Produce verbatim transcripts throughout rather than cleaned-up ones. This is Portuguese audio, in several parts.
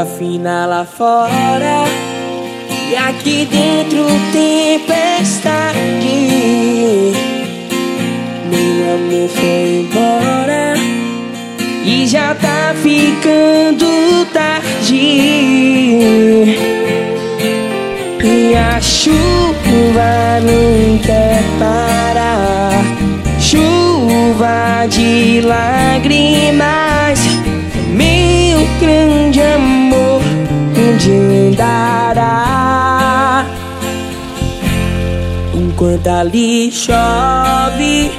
fina lá fora e aqui dentro tempestade. Meu amor foi embora e já tá ficando tarde. E a chuva não quer parar, chuva de lágrimas. Meu grande amor, onde andará? Enquanto ali chove,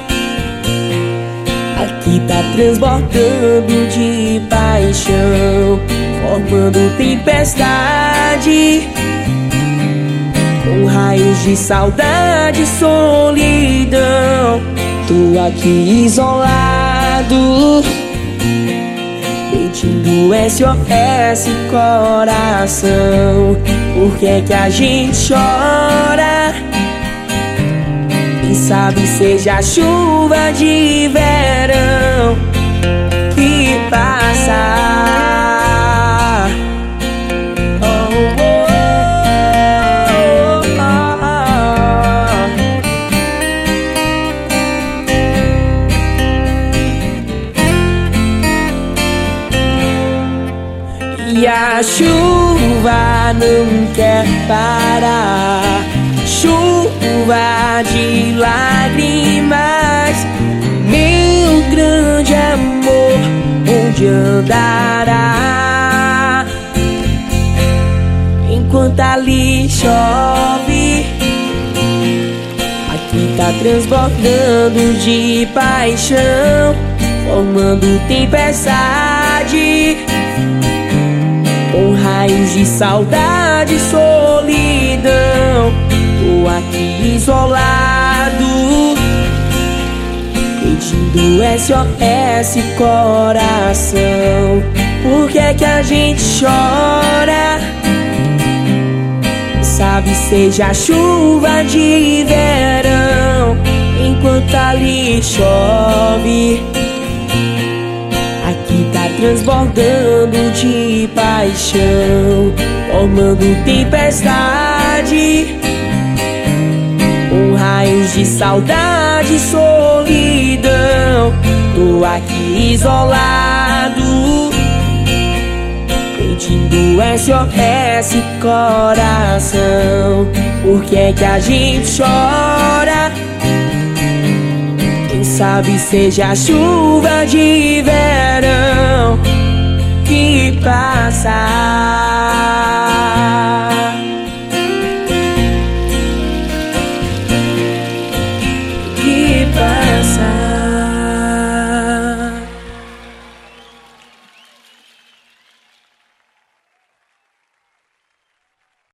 aqui tá transbordando de paixão, formando tempestade, com raios de saudade e solidão. Tô aqui isolado, pedindo S O S coração. Por que é que a gente chora? Quem sabe seja chuva de verão que passa. E a chuva não quer parar, chuva de lágrimas. Meu grande amor, onde andará? Enquanto ali chove, aqui tá transbordando de paixão, formando tempestade, com raios de saudade e solidão. Tô aqui isolado, pedindo S O S coração. Por que é que a gente chora? Sabe, seja chuva de verão. Enquanto ali chove, aqui tá transbordando de paixão, formando tempestade, com raios de saudade e solidão. Tô aqui isolado, pedindo S O S coração. Por que é que a gente chora? Quem sabe seja chuva de verão que passa.